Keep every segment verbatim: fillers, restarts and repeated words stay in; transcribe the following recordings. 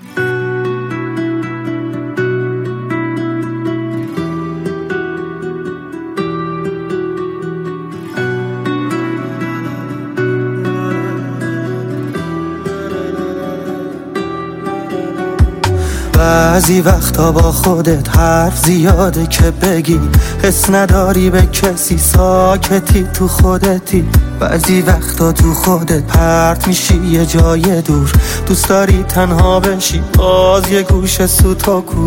بعضی وقتا با خودت حرف زیاده که بگی، حس نداری به کسی، ساکتی تو خودتی. بعضی وقتا تو خودت پرت میشی یه جای دور، دوست داری تنها بشی باز یه گوشه سوتاکو.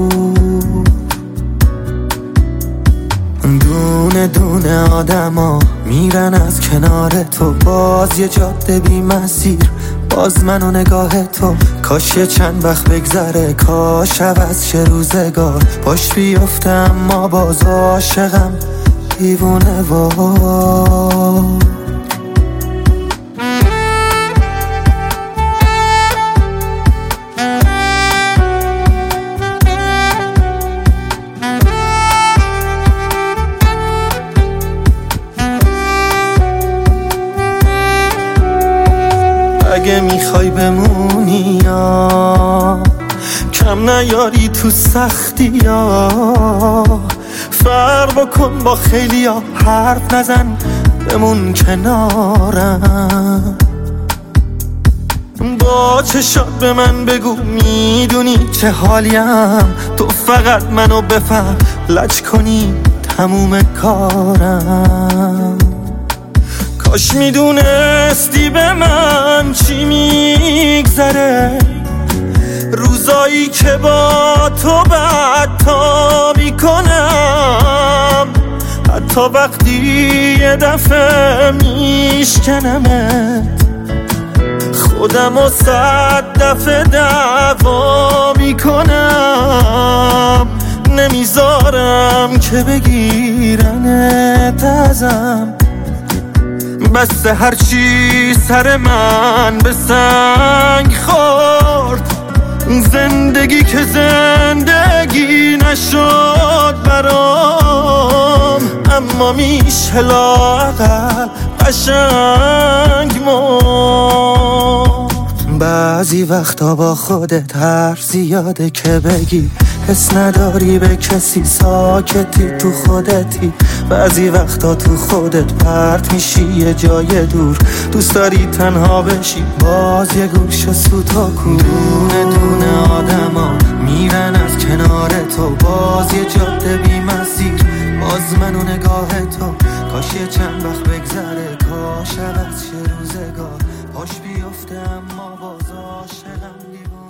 دونه دونه آدما میرن از کنار تو، باز یه جاده بی مسیر، باز من و نگاه تو. کاش یه چند وقت بگذره، کاش عوض شه روزگار، پاش بیفته اما باز عاشقم دیوونه وار. اگه میخوای بمونی یا کم نیاری تو سختی یا، فرق بکن با خیلی ها، حرف نزن بمون کنارم. با چشات به من بگو میدونی چه حالیم، تو فقط منو بفهم، لج کنی تموم کارم. کاش میدونستی به من چی میگذره، روزایی که با تو بدتا میکنم، حتی وقتی یه دفعه میشکنمت، خودم و صد دفعه دعوا میکنم. نمیذارم که بگیرنت ازم، بس هرچی سر من به سنگ خورد، زندگی که زندگی نشد برام، اما میشه لااقل قشنگ مرد. بعضی وقتا با خودت حرف زیاده که بگی، حس نداری به کسی، ساکتی تو خودتی. بعضی وقتا تو خودت پرت میشی یه جای دور، دوست داری تنها بشی باز یه گوشه سوتاکو. دونه دونه آدما میرن از کنار تو، باز یه جاده بی مسیر، باز من و نگاه تو. کاش یه چند وقت بگذره، کاش عوض شه روزگار، پاش بیفته اما باز عاشقم دیوونه.